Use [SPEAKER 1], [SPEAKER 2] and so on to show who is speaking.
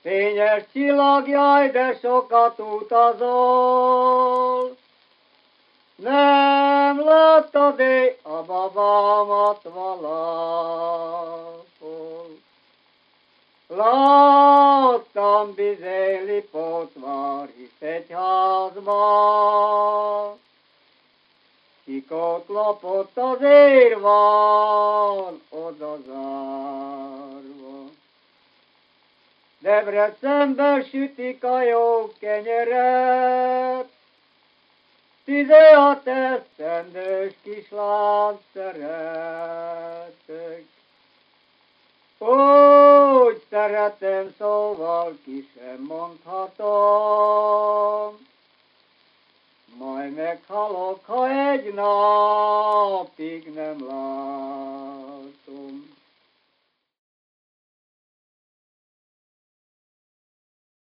[SPEAKER 1] Fényes csillag, jaj, de sokat utazol. Nem láttad-e a babámat valahol? Láttam Bizéli Potvarisz egyházban, Kikot lopott, azért van oda zárva. Debrecenben sütik a jó kenyeret, 16 esztendős kislányt szeretek. Úgy szeretem, szóval ki sem mondhatom, majd meghalok, ha egy napig nem látom.